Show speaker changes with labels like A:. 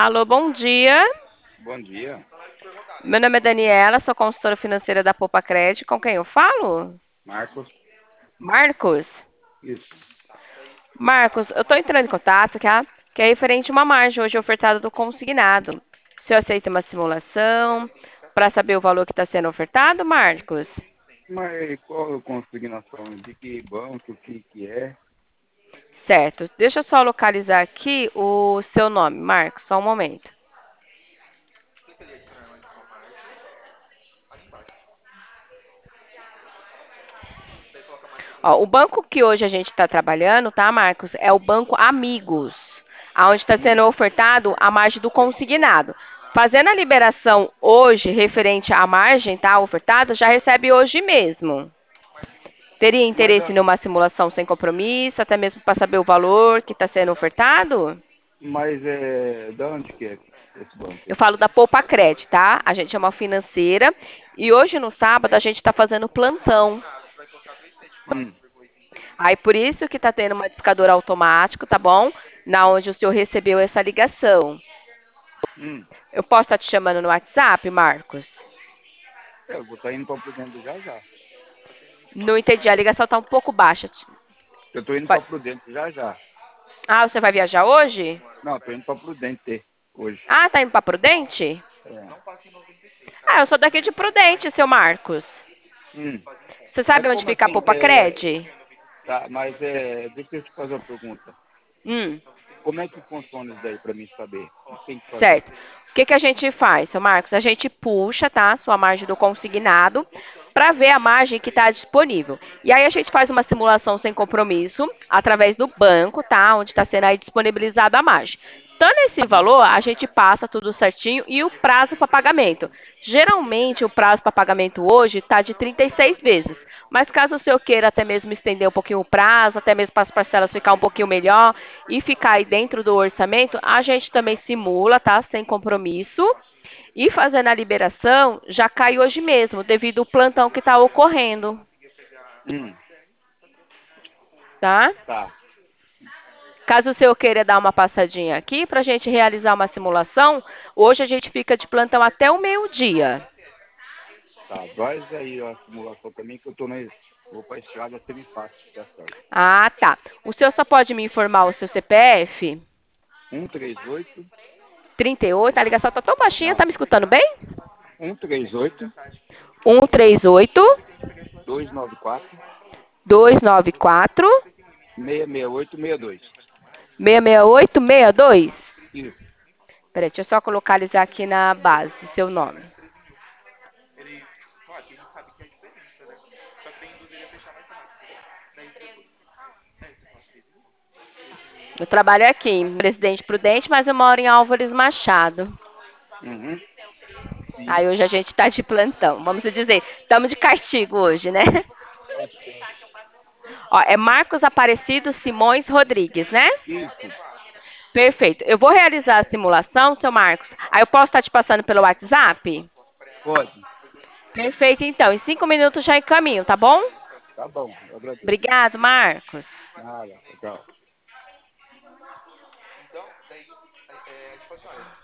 A: Alô, bom dia.
B: Bom dia,
A: Meu nome é Daniela, sou consultora financeira da Poupa Credit. Com quem eu falo?
B: Marcos.
A: Marcos.
B: Isso.
A: Marcos, eu estou entrando em contato, tá? Que é referente a uma margem hoje ofertada do consignado. Se eu aceito uma simulação para saber o valor que está sendo ofertado, Marcos?
B: Mas qual a consignação? De que banco, o que é?
A: Certo. Deixa eu só localizar aqui o seu nome, Marcos, só um momento. Ó, o banco que hoje a gente está trabalhando, tá, Marcos? É o Banco Amigos, aonde está
B: Hum.
A: sendo ofertado a margem do consignado. Fazendo a liberação hoje, referente à margem, tá, ofertada, já recebe hoje mesmo. Teria
B: Mas,
A: interesse numa simulação sem compromisso, até mesmo para saber o valor que está sendo ofertado?
B: da onde que é esse banco
A: Eu
B: aí?
A: falo da Poupa Credit, tá? A gente é uma financeira e hoje no sábado a gente está fazendo plantão.
B: Hum,
A: Aí por isso que está tendo uma discador automático, tá bom? Na onde o senhor recebeu essa ligação.
B: hum.
A: Eu posso estar te chamando no WhatsApp, Marcos?
B: Eu vou estar indo para Prudente já já.
A: Não entendi, a ligação está um pouco baixa.
B: Eu estou indo para
A: Pode-
B: Prudente já já.
A: Ah, você vai viajar hoje?
B: Não, estou indo para Prudente hoje.
A: Ah, tá indo para Prudente?
B: É.
A: Ah, eu sou daqui de Prudente, seu Marcos.
B: Hum.
A: Você
B: Mas
A: sabe onde
B: como
A: fica a
B: assim?
A: Poupa Cred?
B: Tá, deixa eu te fazer uma pergunta.
A: Hum.
B: Como é que funciona isso daí para mim saber? O que tem que fazer?
A: Certo. O que que a gente faz, seu Marcos? A gente puxa, tá, sua margem do consignado para ver a margem que está disponível. E aí a gente faz uma simulação sem compromisso através do banco, tá, onde está sendo aí disponibilizada a margem. Dando esse
B: Hum,
A: valor, a gente passa tudo certinho e o prazo para pagamento. Geralmente, o prazo para pagamento hoje está de 36 vezes. Mas caso o senhor queira até mesmo estender um pouquinho o prazo, até mesmo para as parcelas ficar um pouquinho melhor e ficar aí dentro do orçamento, a gente também simula, tá? Sem compromisso. E fazendo a liberação, já cai hoje mesmo, devido ao plantão que está ocorrendo,
B: hum.
A: tá?
B: Tá,
A: Caso o senhor queira dar uma passadinha aqui para a gente realizar uma simulação, hoje a gente fica de plantão até o meio-dia.
B: tá. Faz aí a simulação também que eu tô na. Vou para a estrada semi-fácil, tá certo.
A: Ah, tá. O senhor só pode me informar o seu CPF?
B: 138.
A: 38, a ligação tá tão baixinha,
B: Não.
A: tá me escutando bem?
B: 138
A: 138
B: 294
A: 294
B: 66862.
A: 66862.
B: Isso.
A: Peraí, deixa eu só localizar aqui na base seu nome. Eu trabalho aqui em Presidente Prudente, mas eu moro em Álvares Machado.
B: Uhum. Sim.
A: Aí hoje a gente tá de plantão. Vamos dizer, estamos de castigo hoje, né? Ó, é Marcos Aparecido Simões Rodrigues, né?
B: Isso.
A: Perfeito. Eu vou realizar a simulação, seu Marcos. Aí eu posso estar te passando pelo WhatsApp?
B: Pode.
A: Perfeito, então. Em 5 minutos já encaminho, tá bom?
B: Tá bom. Eu agradeço.
A: Obrigado, Marcos.
B: Nada. Tchau.